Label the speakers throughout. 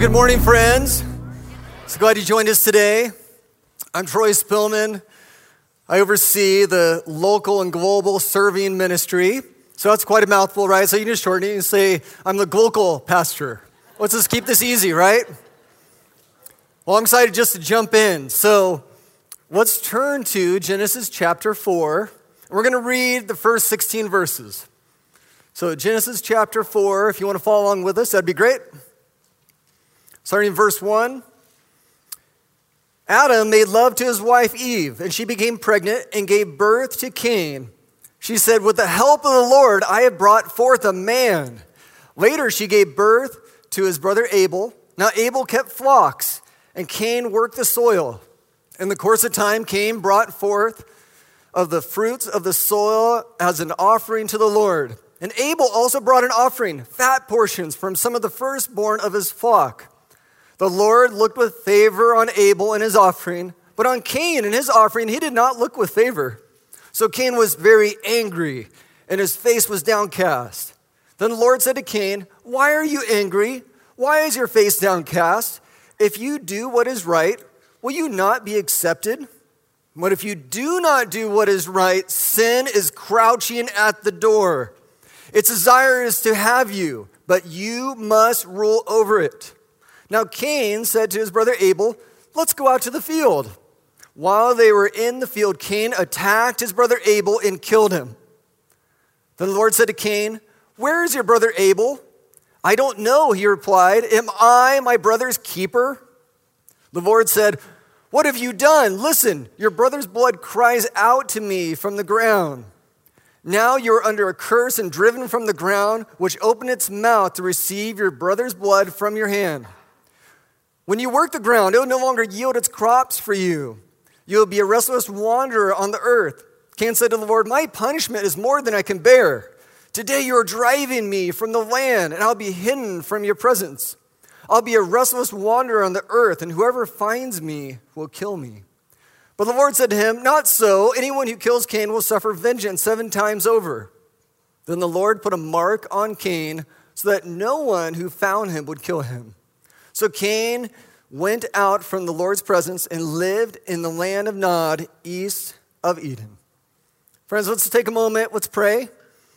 Speaker 1: Good morning, friends. So glad you joined us today. I'm Troy Spillman. I oversee the local and global serving ministry. So that's quite a mouthful, right? So you can just shorten it and say, I'm the global pastor. Let's just keep this easy, right? Well, I'm excited just to jump in. So let's turn to Genesis chapter 4. And we're going to read the first 16 verses. So Genesis chapter 4, if you want to follow along with us, that'd be great. Starting in verse 1. Adam made love to his wife Eve, and she became pregnant and gave birth to Cain. She said, with the help of the Lord, I have brought forth a man. Later, she gave birth to his brother Abel. Now Abel kept flocks, and Cain worked the soil. In the course of time, Cain brought forth of the fruits of the soil as an offering to the Lord. And Abel also brought an offering, fat portions from some of the firstborn of his flock. The Lord looked with favor on Abel and his offering, but on Cain and his offering he did not look with favor. So Cain was very angry, and his face was downcast. Then the Lord said to Cain, why are you angry? Why is your face downcast? If you do what is right, will you not be accepted? But if you do not do what is right, sin is crouching at the door. Its desire is to have you, but you must rule over it. Now Cain said to his brother Abel, let's go out to the field. While they were in the field, Cain attacked his brother Abel and killed him. Then the Lord said to Cain, where is your brother Abel? I don't know, he replied. Am I my brother's keeper? The Lord said, what have you done? Listen, your brother's blood cries out to me from the ground. Now you are under a curse and driven from the ground, which opened its mouth to receive your brother's blood from your hand. When you work the ground, it will no longer yield its crops for you. You will be a restless wanderer on the earth. Cain said to the Lord, my punishment is more than I can bear. Today you are driving me from the land, and I'll be hidden from your presence. I'll be a restless wanderer on the earth, and whoever finds me will kill me. But the Lord said to him, not so. Anyone who kills Cain will suffer vengeance 7 times over. Then the Lord put a mark on Cain so that no one who found him would kill him. So Cain went out from the Lord's presence and lived in the land of Nod, east of Eden. Friends, let's take a moment. Let's pray.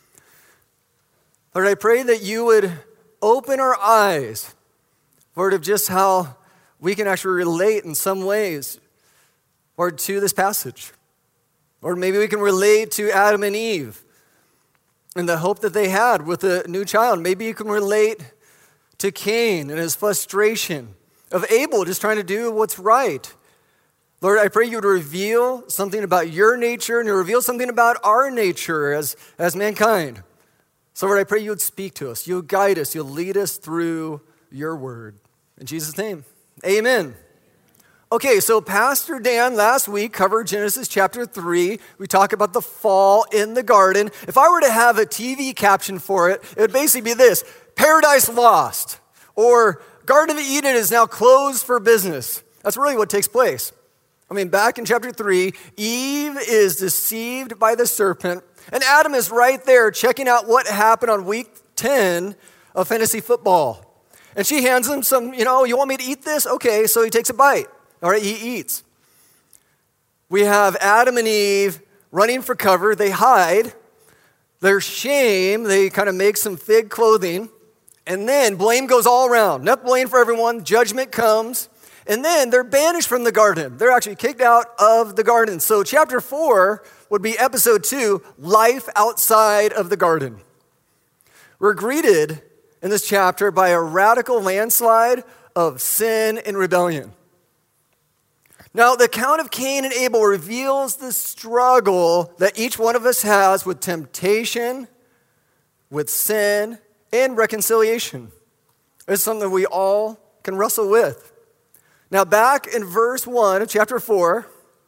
Speaker 1: Lord, I pray that you would open our eyes, Lord, of just how we can actually relate in some ways, Lord, to this passage. Or maybe we can relate to Adam and Eve and the hope that they had with a new child. Maybe you can relate to Cain and his frustration of Abel just trying to do what's right. Lord, I pray you would reveal something about your nature and you reveal something about our nature as mankind. So Lord, I pray you would speak to us. You would guide us. You'll lead us through your word. In Jesus' name, amen. Okay, so Pastor Dan last week covered Genesis chapter 3. We talked about the fall in the garden. If I were to have a TV caption for it, it would basically be this: Paradise Lost, or Garden of Eden is now closed for business. That's really what takes place. I mean, back in chapter 3, Eve is deceived by the serpent, and Adam is right there checking out what happened on week 10 of fantasy football. And she hands him some, you want me to eat this? Okay, so he takes a bite. All right, he eats. We have Adam and Eve running for cover. They hide. Their shame, they kind of make some fig clothing. And then blame goes all around. Enough blame for everyone. Judgment comes. And then they're banished from the garden. They're actually kicked out of the garden. So chapter 4 would be episode 2, life outside of the garden. We're greeted in this chapter by a radical landslide of sin and rebellion. Now, the account of Cain and Abel reveals the struggle that each one of us has with temptation, with sin, and reconciliation. It's something we all can wrestle with. Now, back in verse 1 of chapter 4, it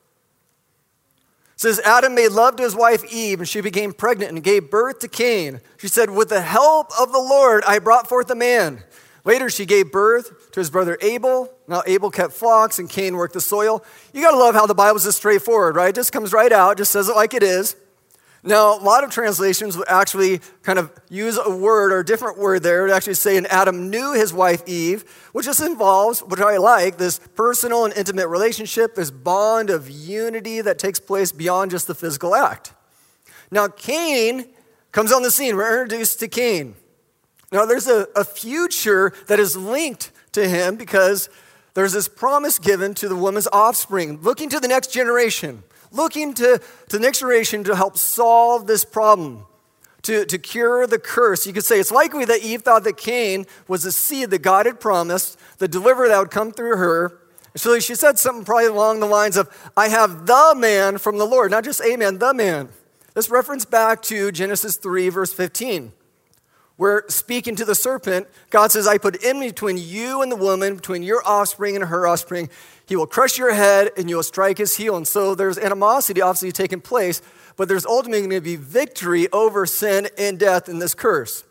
Speaker 1: says, Adam made love to his wife Eve, and she became pregnant and gave birth to Cain. She said, with the help of the Lord, I brought forth a man. Later, she gave birth to his brother Abel. Now, Abel kept flocks, and Cain worked the soil. You got to love how the Bible's just straightforward, right? It just comes right out, just says it like it is. Now, a lot of translations would actually kind of use a word or a different word there to actually say, and Adam knew his wife Eve, which just involves, which I like, this personal and intimate relationship, this bond of unity that takes place beyond just the physical act. Now, Cain comes on the scene. We're introduced to Cain. Now, there's a future that is linked to him because there's this promise given to the woman's offspring, looking to the next generation. Looking to the next generation to help solve this problem, to cure the curse. You could say it's likely that Eve thought that Cain was the seed that God had promised, the deliverer that would come through her. So she said something probably along the lines of, I have the man from the Lord, not just a man, the man. This reference back to Genesis 3, verse 15, where speaking to the serpent, God says, I put enmity between you and the woman, between your offspring and her offspring. He will crush your head and you will strike his heel. And so there's animosity obviously taking place, but there's ultimately going to be victory over sin and death in this curse.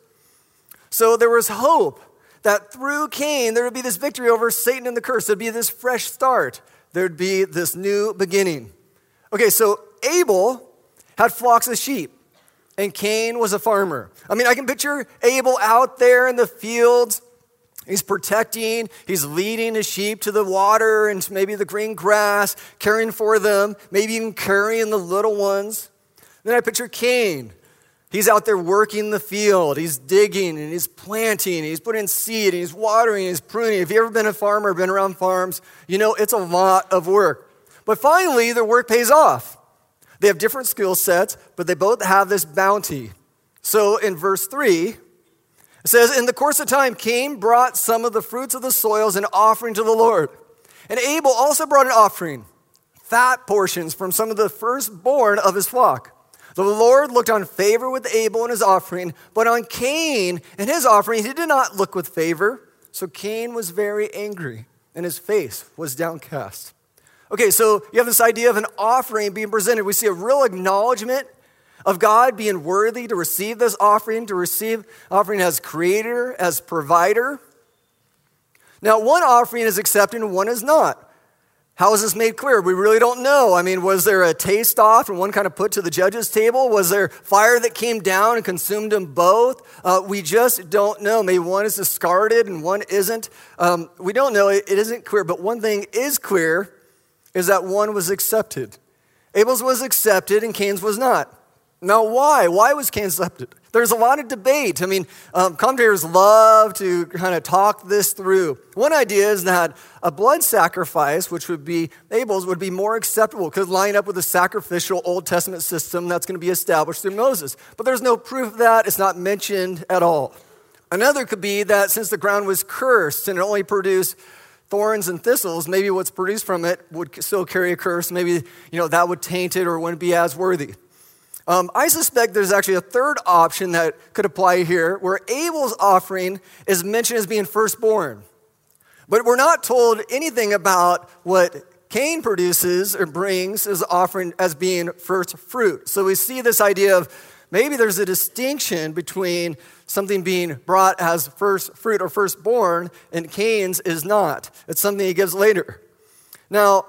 Speaker 1: So there was hope that through Cain, there would be this victory over Satan and the curse. There'd be this fresh start. There'd be this new beginning. Okay, so Abel had flocks of sheep and Cain was a farmer. I mean, I can picture Abel out there in the fields. He's protecting, he's leading his sheep to the water and maybe the green grass, caring for them, maybe even carrying the little ones. Then I picture Cain. He's out there working the field. He's digging and he's planting. He's putting seed and he's watering and he's pruning. If you've ever been a farmer, been around farms, you know it's a lot of work. But finally, their work pays off. They have different skill sets, but they both have this bounty. So in verse 3, it says, in the course of time, Cain brought some of the fruits of the soil as an offering to the Lord. And Abel also brought an offering, fat portions from some of the firstborn of his flock. The Lord looked on favor with Abel and his offering, but on Cain and his offering he did not look with favor. So Cain was very angry, and his face was downcast. Okay, so you have this idea of an offering being presented. We see a real acknowledgement of God being worthy to receive this offering, to receive offering as creator, as provider. Now, one offering is accepted and one is not. How is this made clear? We really don't know. I mean, was there a taste off and one kind of put to the judge's table? Was there fire that came down and consumed them both? We just don't know. Maybe one is discarded and one isn't. We don't know. It isn't clear. But one thing is clear is that one was accepted. Abel's was accepted and Cain's was not. Now, why? Why was Cain accepted? There's a lot of debate. I mean, commentators love to kind of talk this through. One idea is that a blood sacrifice, which would be Abel's, would be more acceptable, could line up with the sacrificial Old Testament system that's going to be established through Moses. But there's no proof of that. It's not mentioned at all. Another could be that since the ground was cursed and it only produced thorns and thistles, maybe what's produced from it would still carry a curse. Maybe, that would taint it or wouldn't be as worthy. I suspect there's actually a third option that could apply here, where Abel's offering is mentioned as being firstborn. But we're not told anything about what Cain produces or brings as offering as being first fruit. So we see this idea of maybe there's a distinction between something being brought as first fruit or firstborn, and Cain's is not. It's something he gives later. Now,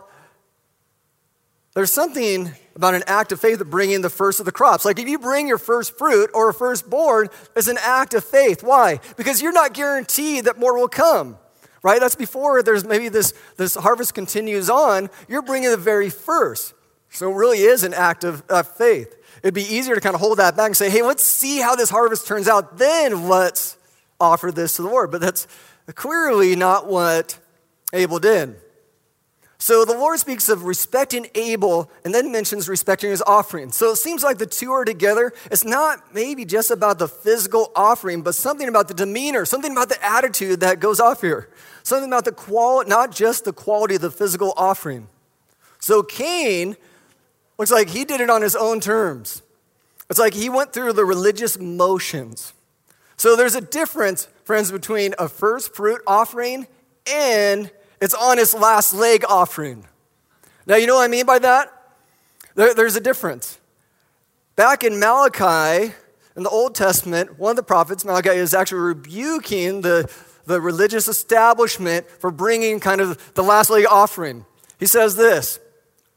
Speaker 1: there's something about an act of faith of bringing the first of the crops. Like if you bring your first fruit or a firstborn, it's an act of faith. Why? Because you're not guaranteed that more will come, right? That's before there's maybe this harvest continues on. You're bringing the very first. So it really is an act of faith. It'd be easier to kind of hold that back and say, hey, let's see how this harvest turns out. Then let's offer this to the Lord. But that's clearly not what Abel did. So the Lord speaks of respecting Abel and then mentions respecting his offering. So it seems like the two are together. It's not maybe just about the physical offering, but something about the demeanor, something about the attitude that goes off here. Something about the quality, not just the quality of the physical offering. So Cain looks like he did it on his own terms. It's like he went through the religious motions. So there's a difference, friends, between a first fruit offering and it's on its last leg offering. Now, you know what I mean by that? There's a difference. Back in Malachi, in the Old Testament, one of the prophets, Malachi, is actually rebuking the religious establishment for bringing kind of the last leg offering. He says this,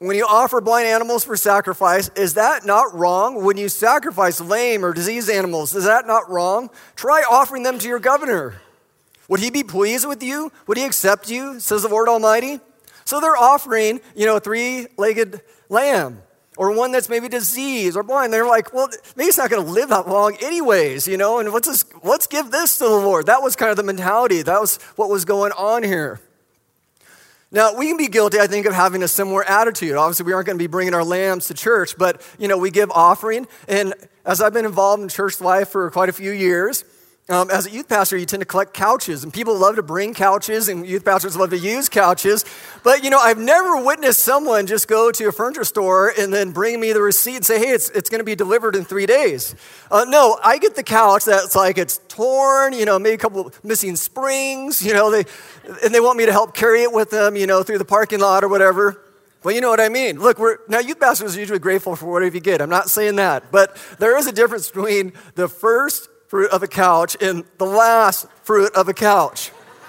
Speaker 1: When you offer blind animals for sacrifice, is that not wrong? When you sacrifice lame or diseased animals, is that not wrong? Try offering them to your governor. Would he be pleased with you? Would he accept you, says the Lord Almighty? So they're offering, a three-legged lamb or one that's maybe diseased or blind. They're like, well, maybe it's not going to live that long anyways, and let's give this to the Lord. That was kind of the mentality. That was what was going on here. Now, we can be guilty, I think, of having a similar attitude. Obviously, we aren't going to be bringing our lambs to church, but, we give offering. And as I've been involved in church life for quite a few years, as a youth pastor, you tend to collect couches, and people love to bring couches, and youth pastors love to use couches. But, I've never witnessed someone just go to a furniture store and then bring me the receipt and say, hey, it's going to be delivered in 3 days. No, I get the couch that's like it's torn, maybe a couple missing springs, and they want me to help carry it with them, through the parking lot or whatever. Well, you know what I mean. Look, now youth pastors are usually grateful for whatever you get. I'm not saying that. But there is a difference between the first fruit of a couch and the last fruit of a couch.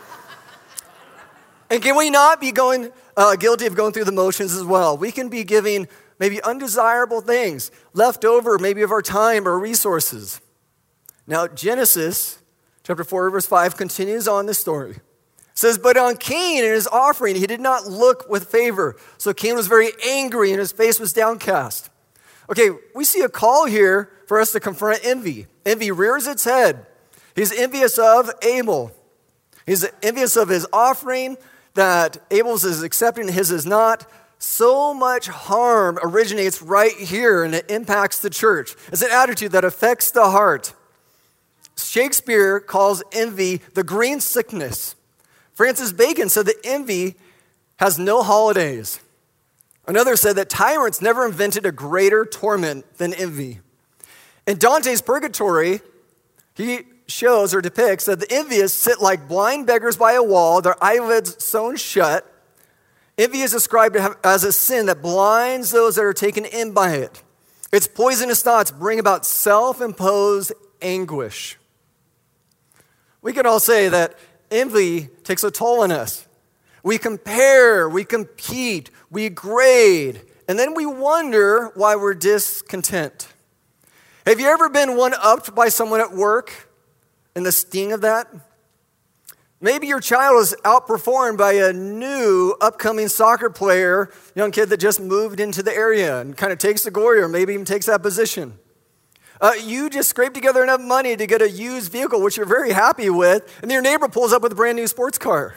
Speaker 1: And can we not be guilty of going through the motions as well? We can be giving maybe undesirable things, left over maybe of our time or resources. Now, Genesis chapter 4, verse 5 continues on this story. It says, but on Cain and his offering, he did not look with favor. So Cain was very angry and his face was downcast. Okay, we see a call here for us to confront envy. Envy rears its head. He's envious of Abel. He's envious of his offering that Abel's is accepting, his is not. So much harm originates right here and it impacts the church. It's an attitude that affects the heart. Shakespeare calls envy the green sickness. Francis Bacon said that envy has no holidays. Another said that tyrants never invented a greater torment than envy. In Dante's Purgatory, he shows or depicts that the envious sit like blind beggars by a wall, their eyelids sewn shut. Envy is described as a sin that blinds those that are taken in by it. Its poisonous thoughts bring about self-imposed anguish. We could all say that envy takes a toll on us. We compare, we compete, we grade, and then we wonder why we're discontent. Have you ever been one-upped by someone at work and the sting of that? Maybe your child is outperformed by a new upcoming soccer player, young kid that just moved into the area and kind of takes the glory or maybe even takes that position. You just scrape together enough money to get a used vehicle, which you're very happy with, and your neighbor pulls up with a brand new sports car.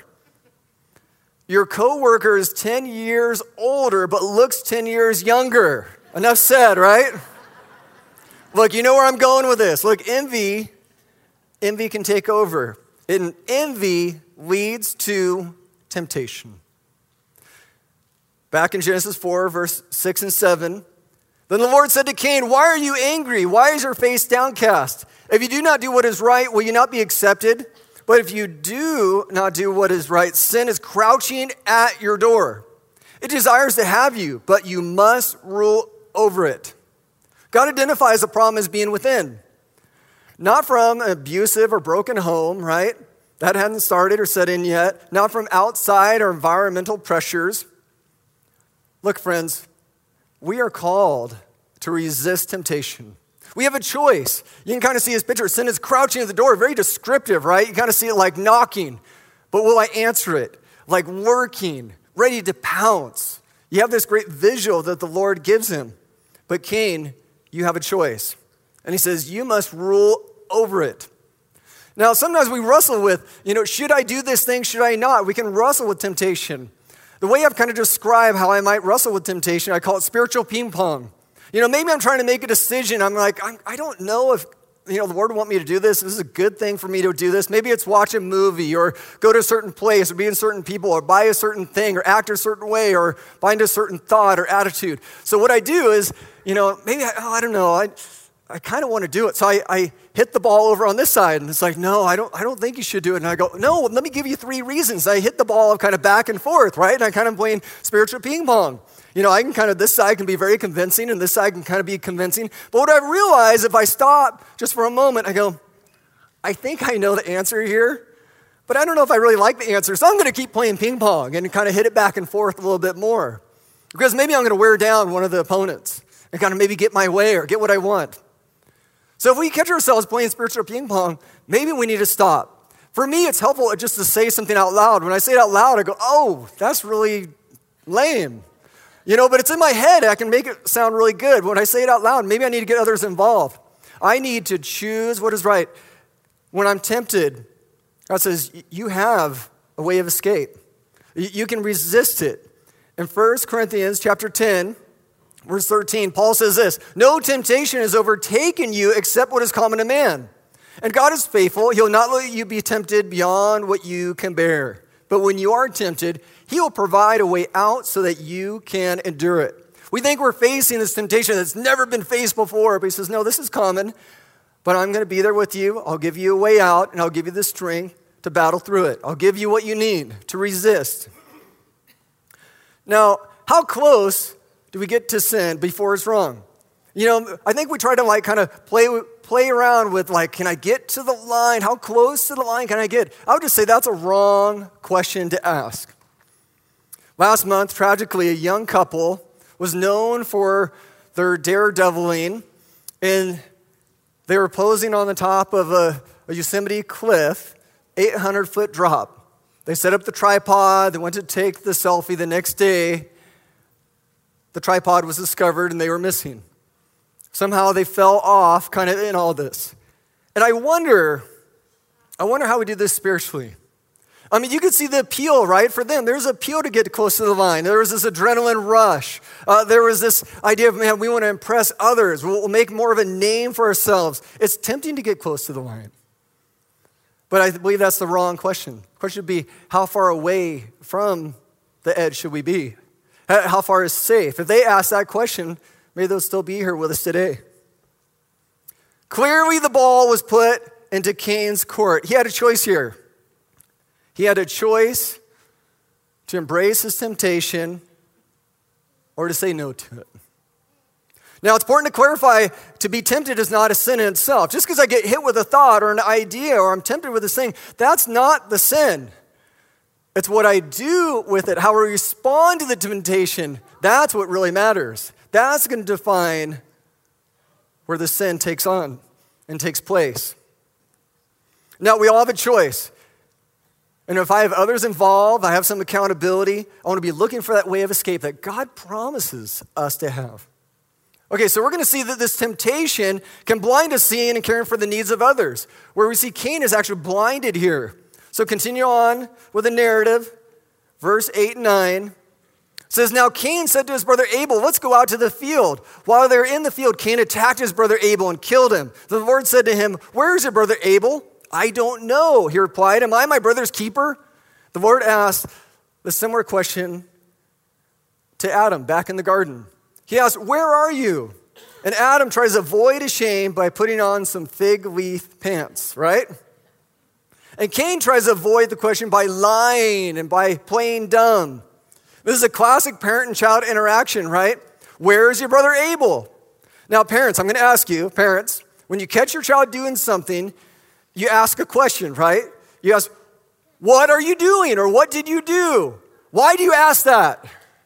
Speaker 1: Your coworker is 10 years older but looks 10 years younger. Enough said, right? Look, you know where I'm going with this. Look, envy can take over. And envy leads to temptation. Back in Genesis 4, verse 6 and 7, then the Lord said to Cain, why are you angry? Why is your face downcast? If you do not do what is right, will you not be accepted? But if you do not do what is right, sin is crouching at your door. It desires to have you, but you must rule over it. God identifies the problem as being within. Not from an abusive or broken home, right? That hadn't started or set in yet. Not from outside or environmental pressures. Look, friends, we are called to resist temptation. We have a choice. You can kind of see his picture. Sin is crouching at the door, very descriptive, right? You kind of see it like knocking. But will I answer it? Like lurking, ready to pounce. You have this great visual that the Lord gives him. But Cain, you have a choice. And he says, you must rule over it. Now, sometimes we wrestle with, should I do this thing? Should I not? We can wrestle with temptation. The way I've kind of described how I might wrestle with temptation, I call it spiritual ping pong. Maybe I'm trying to make a decision. I'm like, I don't know if, the Lord would want me to do this. This is a good thing for me to do this. Maybe it's watch a movie or go to a certain place or be in certain people or buy a certain thing or act a certain way or find a certain thought or attitude. So what I do is, maybe, I don't know, I kind of want to do it. So I hit the ball over on this side and it's like, no, I don't think you should do it. And I go, no, let me give you 3 reasons. I hit the ball kind of back and forth, right? And I kind of playing spiritual ping pong. I can kind of, this side can be very convincing and this side can kind of be convincing. But what I realize, if I stop just for a moment, I go, I think I know the answer here, but I don't know if I really like the answer. So I'm going to keep playing ping pong and kind of hit it back and forth a little bit more. Because maybe I'm going to wear down one of the opponents and kind of maybe get my way or get what I want. So if we catch ourselves playing spiritual ping pong, maybe we need to stop. For me, it's helpful just to say something out loud. When I say it out loud, I go, oh, that's really lame. But it's in my head. I can make it sound really good. When I say it out loud, maybe I need to get others involved. I need to choose what is right. When I'm tempted, God says, you have a way of escape. You can resist it. In 1 Corinthians chapter 10, verse 13, Paul says this, no temptation has overtaken you except what is common to man. And God is faithful. He'll not let you be tempted beyond what you can bear. But when you are tempted, he will provide a way out so that you can endure it. We think we're facing this temptation that's never been faced before, but he says, no, this is common, but I'm going to be there with you. I'll give you a way out, and I'll give you the strength to battle through it. I'll give you what you need to resist. Now, how close do we get to sin before it's wrong? I think we try to kind of play around with can I get to the line? How close to the line can I get? I would just say that's a wrong question to ask. Last month, tragically, a young couple was known for their daredeviling, and they were posing on the top of a Yosemite cliff, 800-foot drop. They set up the tripod. They went to take the selfie. The next day, the tripod was discovered, and they were missing. Somehow they fell off kind of in all this. And I wonder how we do this spiritually. I mean, you could see the appeal, right? For them, there's appeal to get close to the line. There was this adrenaline rush. There was this idea of, man, we want to impress others. We'll make more of a name for ourselves. It's tempting to get close to the line. But I believe that's the wrong question. The question should be, how far away from the edge should we be? How far is safe? If they ask that question, maybe they'll still be here with us today. Clearly, the ball was put into Cain's court. He had a choice here. He had a choice to embrace his temptation or to say no to it. Now, it's important to clarify, to be tempted is not a sin in itself. Just because I get hit with a thought or an idea or I'm tempted with this thing, that's not the sin. It's what I do with it, how I respond to the temptation. That's what really matters. That's going to define where the sin takes on and takes place. Now, we all have a choice. And if I have others involved, I have some accountability, I want to be looking for that way of escape that God promises us to have. Okay, so we're going to see that this temptation can blind us seeing and caring for the needs of others, where we see Cain is actually blinded here. So continue on with the narrative. Verse 8 and 9 says, now Cain said to his brother Abel, let's go out to the field. While they were in the field, Cain attacked his brother Abel and killed him. The Lord said to him, where is your brother Abel? I don't know, he replied. Am I my brother's keeper? The Lord asked the similar question to Adam back in the garden. He asked, where are you? And Adam tries to avoid his shame by putting on some fig leaf pants, right? And Cain tries to avoid the question by lying and by playing dumb. This is a classic parent and child interaction, right? Where is your brother Abel? Now, parents, I'm going to ask you, parents, when you catch your child doing something, you ask a question, right? You ask, what are you doing? Or what did you do? Why do you ask that?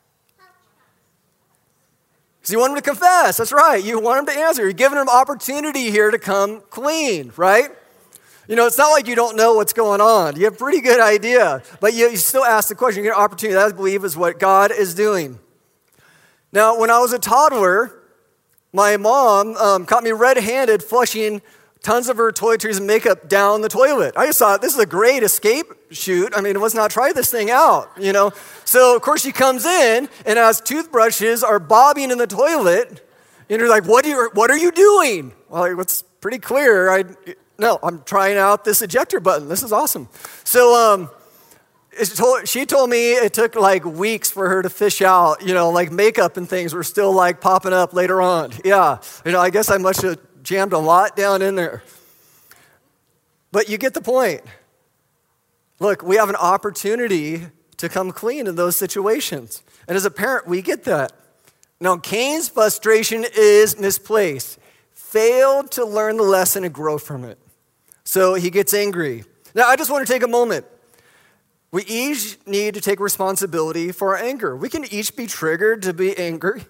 Speaker 1: Because you want him to confess. That's right. You want him to answer. You're giving him opportunity here to come clean, right? It's not like you don't know what's going on. You have a pretty good idea. But you still ask the question. You get an opportunity. That, I believe, is what God is doing. Now, when I was a toddler, my mom caught me red-handed flushing tons of her toiletries and makeup down the toilet. I just thought, this is a great escape chute. I mean, let's not try this thing out, So, of course, she comes in, and as toothbrushes are bobbing in the toilet, and you're like, what are you doing? Well, it's pretty clear. No, I'm trying out this ejector button. This is awesome. So, she told me it took weeks for her to fish out, makeup and things were still popping up later on. Yeah, I guess I must have jammed a lot down in there. But you get the point. Look, we have an opportunity to come clean in those situations. And as a parent, we get that. Now, Cain's frustration is misplaced. Failed to learn the lesson and grow from it. So he gets angry. Now, I just want to take a moment. We each need to take responsibility for our anger. We can each be triggered to be angry.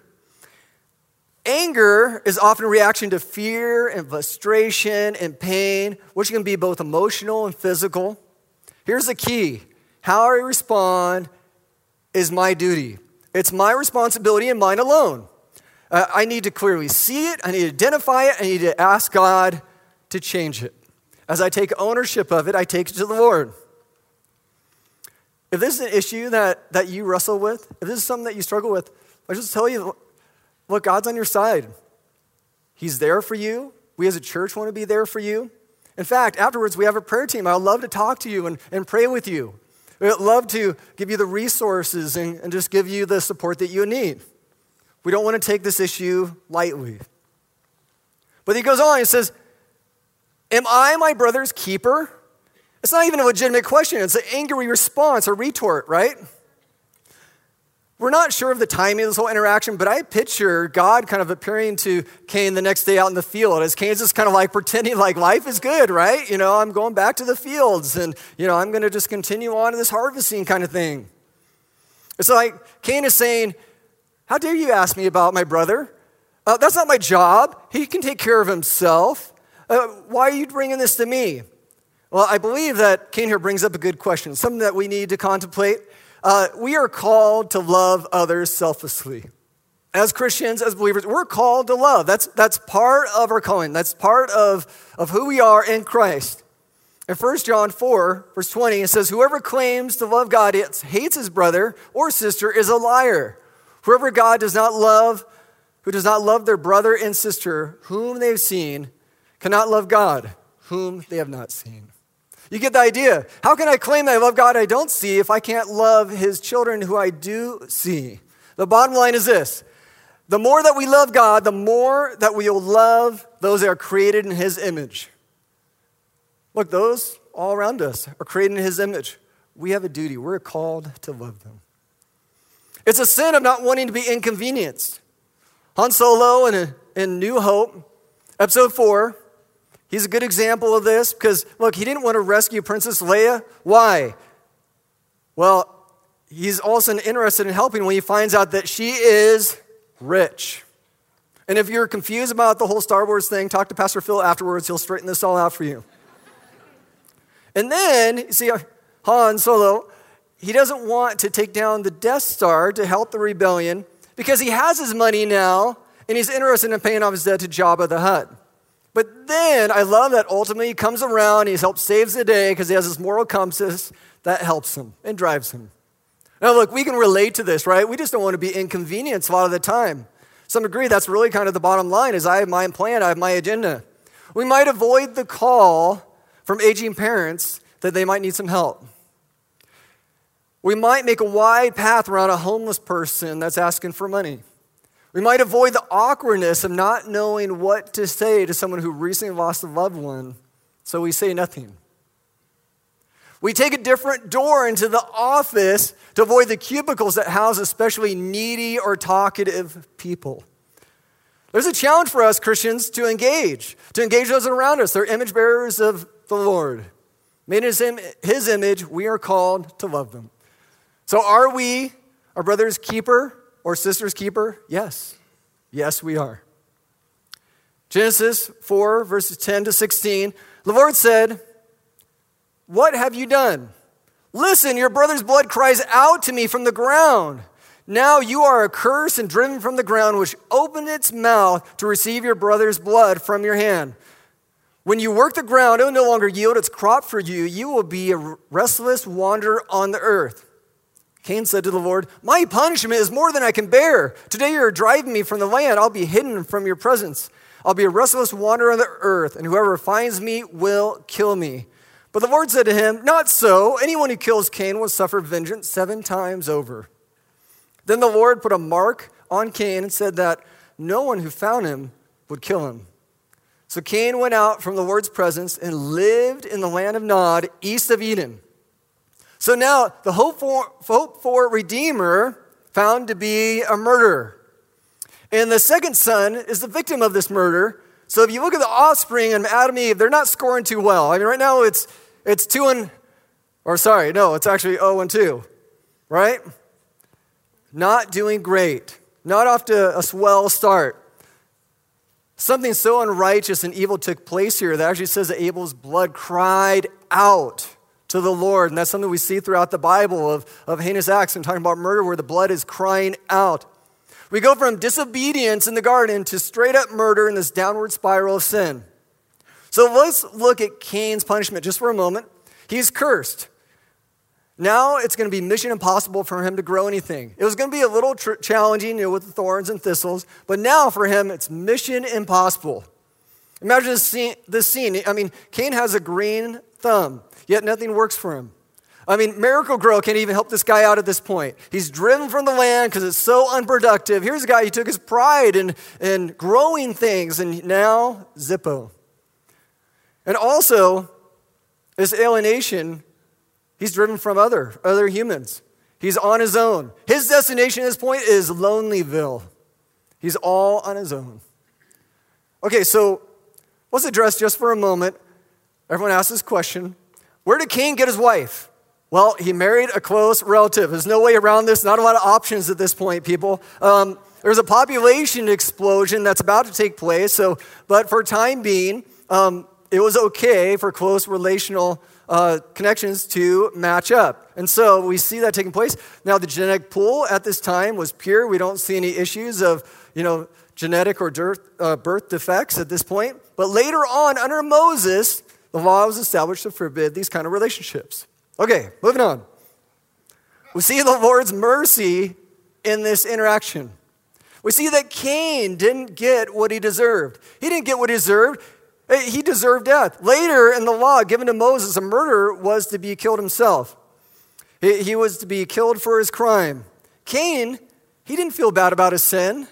Speaker 1: Anger is often a reaction to fear and frustration and pain, which can be both emotional and physical. Here's the key. How I respond is my duty. It's my responsibility and mine alone. I need to clearly see it. I need to identify it. I need to ask God to change it. As I take ownership of it, I take it to the Lord. If this is an issue that you wrestle with, if this is something that you struggle with, I just tell you, look, God's on your side. He's there for you. We as a church want to be there for you. In fact, afterwards, we have a prayer team. I'd love to talk to you and pray with you. We'd love to give you the resources and just give you the support that you need. We don't want to take this issue lightly. But he goes on, he says, am I my brother's keeper? It's not even a legitimate question. It's an angry response, a retort, right? We're not sure of the timing of this whole interaction, but I picture God kind of appearing to Cain the next day out in the field as Cain's just kind of like pretending like life is good, right? I'm going back to the fields and, I'm going to just continue on to this harvesting kind of thing. It's like Cain is saying, how dare you ask me about my brother? That's not my job. He can take care of himself. Why are you bringing this to me? Well, I believe that Cain here brings up a good question, something that we need to contemplate. We are called to love others selflessly. As Christians, as believers, we're called to love. That's part of our calling. That's part of who we are in Christ. In 1 John 4, verse 20, it says, whoever claims to love God yet hates his brother or sister is a liar. Whoever God does not love, who does not love their brother and sister whom they have seen, cannot love God whom they have not seen. You get the idea. How can I claim that I love God I don't see if I can't love his children who I do see? The bottom line is this. The more that we love God, the more that we will love those that are created in his image. Look, those all around us are created in his image. We have a duty. We're called to love them. It's a sin of not wanting to be inconvenienced. Han Solo in New Hope, episode 4, he's a good example of this because, look, he didn't want to rescue Princess Leia. Why? Well, he's also interested in helping when he finds out that she is rich. And if you're confused about the whole Star Wars thing, talk to Pastor Phil afterwards. He'll straighten this all out for you. And then, you see, Han Solo, he doesn't want to take down the Death Star to help the rebellion because he has his money now and he's interested in paying off his debt to Jabba the Hutt. But then I love that ultimately he comes around, he helps saves the day because he has this moral compass that helps him and drives him. Now look, we can relate to this, right? We just don't want to be inconvenienced a lot of the time. Some agree that's really kind of the bottom line is I have my plan, I have my agenda. We might avoid the call from aging parents that they might need some help. We might make a wide path around a homeless person that's asking for money. We might avoid the awkwardness of not knowing what to say to someone who recently lost a loved one, so we say nothing. We take a different door into the office to avoid the cubicles that house especially needy or talkative people. There's a challenge for us Christians to engage those around us. They're image bearers of the Lord. Made in his image, we are called to love them. So are we our brother's keeper or sister's keeper? Yes. Yes, we are. Genesis 4, verses 10 to 16, the Lord said, what have you done? Listen, your brother's blood cries out to me from the ground. Now you are accursed and driven from the ground, which opened its mouth to receive your brother's blood from your hand. When you work the ground, it will no longer yield its crop for you. You will be a restless wanderer on the earth. Cain said to the Lord, my punishment is more than I can bear. Today you are driving me from the land. I'll be hidden from your presence. I'll be a restless wanderer on the earth, and whoever finds me will kill me. But the Lord said to him, not so. Anyone who kills Cain will suffer vengeance 7 times over. Then the Lord put a mark on Cain and said that no one who found him would kill him. So Cain went out from the Lord's presence and lived in the land of Nod, east of Eden. So now the hope for Redeemer found to be a murderer. And the second son is the victim of this murder. So if you look at the offspring of Adam and Eve, they're not scoring too well. I mean, right now it's 2 and Or sorry, no, it's actually 0-2, right? Not doing great. Not off to a swell start. Something so unrighteous and evil took place here that actually says that Abel's blood cried out to the Lord. And that's something we see throughout the Bible of heinous acts and talking about murder where the blood is crying out. We go from disobedience in the garden to straight up murder in this downward spiral of sin. So let's look at Cain's punishment just for a moment. He's cursed. Now it's going to be mission impossible for him to grow anything. It was going to be a little challenging, with the thorns and thistles, but now for him it's mission impossible. Imagine this scene. I mean, Cain has a green thumb, yet nothing works for him. I mean, Miracle-Gro can't even help this guy out at this point. He's driven from the land because it's so unproductive. Here's a guy who took his pride in growing things, and now Zippo. And also, this alienation, he's driven from other humans. He's on his own. His destination at this point is Lonelyville. He's all on his own. Okay, so let's address just for a moment. Everyone asks this question. Where did Cain get his wife? Well, he married a close relative. There's no way around this. Not a lot of options at this point, people. There's a population explosion that's about to take place. But for time being, it was okay for close relational connections to match up. And so we see that taking place. Now, the genetic pool at this time was pure. We don't see any issues of, genetic or birth defects at this point. But later on, under Moses, the law was established to forbid these kind of relationships. Okay, moving on. We see the Lord's mercy in this interaction. We see that Cain didn't get what he deserved. He didn't get what he deserved. He deserved death. Later in the law given to Moses, a murderer was to be killed himself. He was to be killed for his crime. Cain, he didn't feel bad about his sin,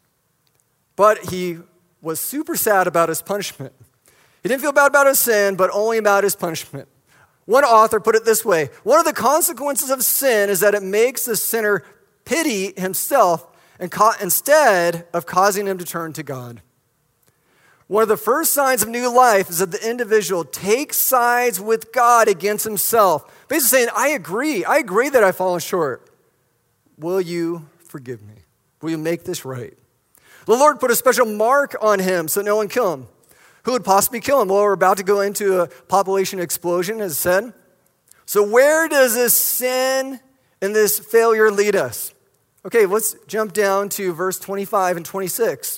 Speaker 1: but he was super sad about his punishment. He didn't feel bad about his sin, but only about his punishment. One author put it this way: one of the consequences of sin is that it makes the sinner pity himself instead of causing him to turn to God. One of the first signs of new life is that the individual takes sides with God against himself. Basically saying, I agree that I've fallen short. Will you forgive me? Will you make this right? The Lord put a special mark on him so no one kill him. Who would possibly kill him? Well, we're about to go into a population explosion, as said. So where does this sin and this failure lead us? Okay, let's jump down to verse 25 and 26.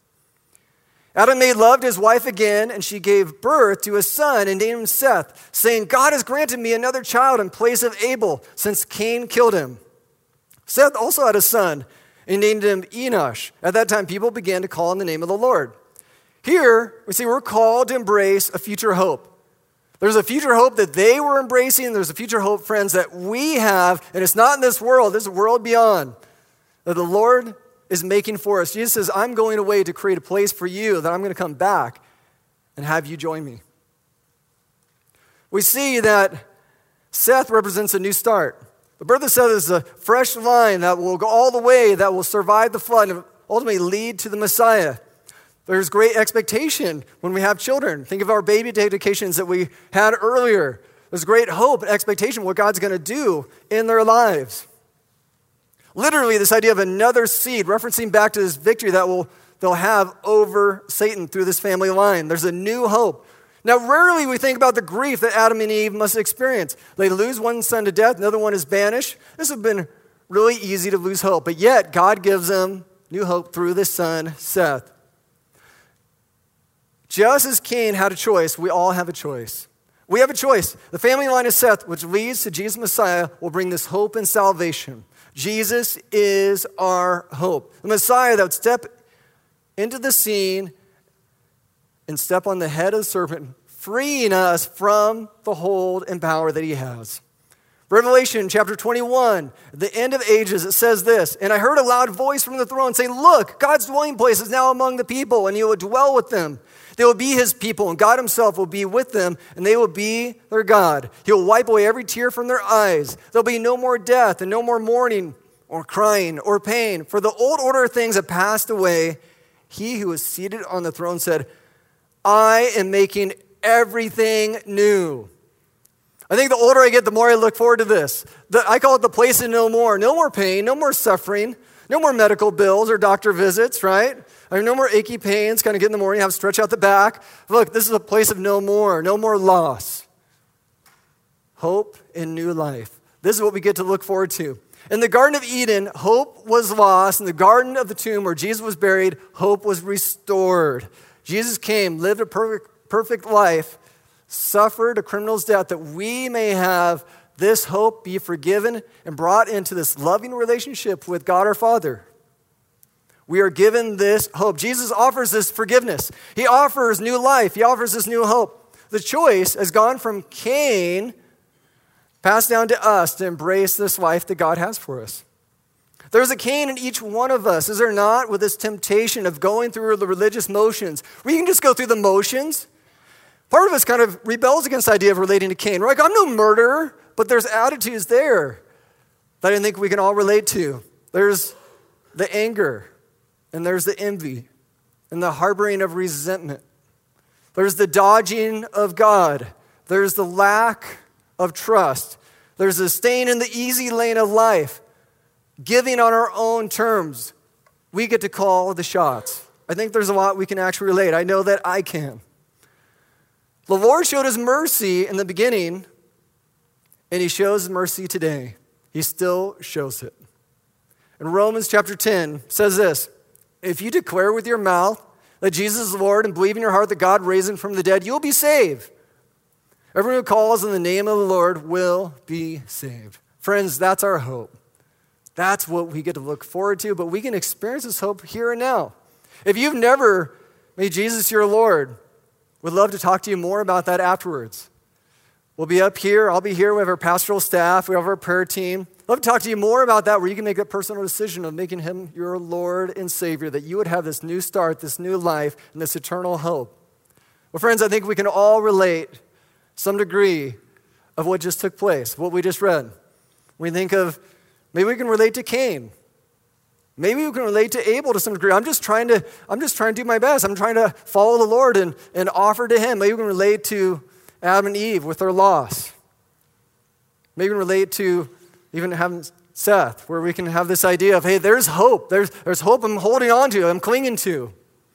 Speaker 1: Adam made love to his wife again, and she gave birth to a son and named him Seth, saying, God has granted me another child in place of Abel, since Cain killed him. Seth also had a son, and named him Enosh. At that time, people began to call on the name of the Lord. Here, we see we're called to embrace a future hope. There's a future hope that they were embracing. There's a future hope, friends, that we have, and it's not in this world, this is a world beyond, that the Lord is making for us. Jesus says, I'm going away to create a place for you, that I'm going to come back and have you join me. We see that Seth represents a new start. The birth of Seth is a fresh line that will go all the way, that will survive the flood and ultimately lead to the Messiah. There's great expectation when we have children. Think of our baby dedications that we had earlier. There's great hope and expectation what God's going to do in their lives. Literally, this idea of another seed, referencing back to this victory that they'll have over Satan through this family line. There's a new hope. Now, rarely we think about the grief that Adam and Eve must experience. They lose one son to death, another one is banished. This would have been really easy to lose hope, but yet God gives them new hope through this son, Seth. Just as Cain had a choice, we all have a choice. We have a choice. The family line of Seth, which leads to Jesus Messiah, will bring this hope and salvation. Jesus is our hope. The Messiah that would step into the scene and step on the head of the serpent, freeing us from the hold and power that he has. Revelation chapter 21, at the end of ages, it says this, and I heard a loud voice from the throne saying, look, God's dwelling place is now among the people, and he will dwell with them. They will be his people, and God himself will be with them, and they will be their God. He will wipe away every tear from their eyes. There'll be no more death, and no more mourning, or crying, or pain. For the old order of things have passed away. He who was seated on the throne said, I am making everything new. I think the older I get, the more I look forward to this. I call it the place of no more. No more pain, no more suffering, no more medical bills or doctor visits, right? I mean, no more achy pains, kind of get in the morning, have to stretch out the back. Look, this is a place of no more loss. Hope in new life. This is what we get to look forward to. In the Garden of Eden, hope was lost. In the Garden of the Tomb where Jesus was buried, hope was restored. Jesus came, lived a perfect life, suffered a criminal's death that we may have this hope, be forgiven, and brought into this loving relationship with God our Father. We are given this hope. Jesus offers this forgiveness. He offers new life. He offers this new hope. The choice has gone from Cain, passed down to us, to embrace this life that God has for us. There's a Cain in each one of us, is there not, with this temptation of going through the religious motions. We can just go through the motions. Part of us kind of rebels against the idea of relating to Cain. We're like, I'm no murderer, but there's attitudes there that I think we can all relate to. There's the anger, and there's the envy, and the harboring of resentment. There's the dodging of God. There's the lack of trust. There's the staying in the easy lane of life, giving on our own terms. We get to call the shots. I think there's a lot we can actually relate. I know that I can. The Lord showed his mercy in the beginning, and he shows mercy today. He still shows it. In Romans chapter 10 says this, if you declare with your mouth that Jesus is Lord and believe in your heart that God raised him from the dead, you'll be saved. Everyone who calls on the name of the Lord will be saved. Friends, that's our hope. That's what we get to look forward to, but we can experience this hope here and now. If you've never made Jesus your Lord, we'd love to talk to you more about that afterwards. We'll be up here. I'll be here. We have our pastoral staff. We have our prayer team. I'd love to talk to you more about that, where you can make a personal decision of making him your Lord and Savior, that you would have this new start, this new life, and this eternal hope. Well, friends, I think we can all relate some degree of what just took place, what we just read. We think of, maybe we can relate to Cain. Maybe we can relate to Abel to some degree. I'm just trying to do my best. I'm trying to follow the Lord and offer to him. Maybe we can relate to Adam and Eve with their loss. Maybe we can relate to even having Seth, where we can have this idea of, hey, there's hope. There's hope I'm holding on to, I'm clinging to.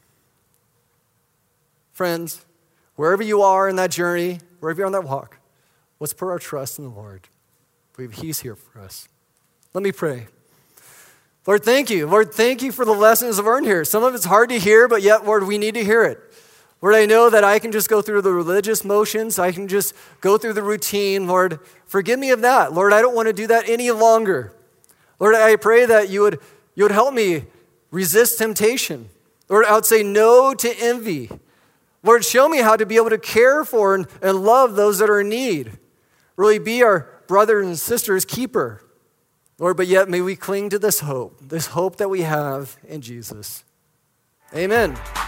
Speaker 1: Friends, wherever you are in that journey, wherever you're on that walk, let's put our trust in the Lord. Believe he's here for us. Let me pray. Lord, thank you. Lord, thank you for the lessons I've learned here. Some of it's hard to hear, but yet, Lord, we need to hear it. Lord, I know that I can just go through the religious motions. I can just go through the routine. Lord, forgive me of that. Lord, I don't want to do that any longer. Lord, I pray that you would help me resist temptation. Lord, I would say no to envy. Lord, show me how to be able to care for and love those that are in need. Really be our brother and sister's keeper. Lord, but yet may we cling to this hope that we have in Jesus. Amen.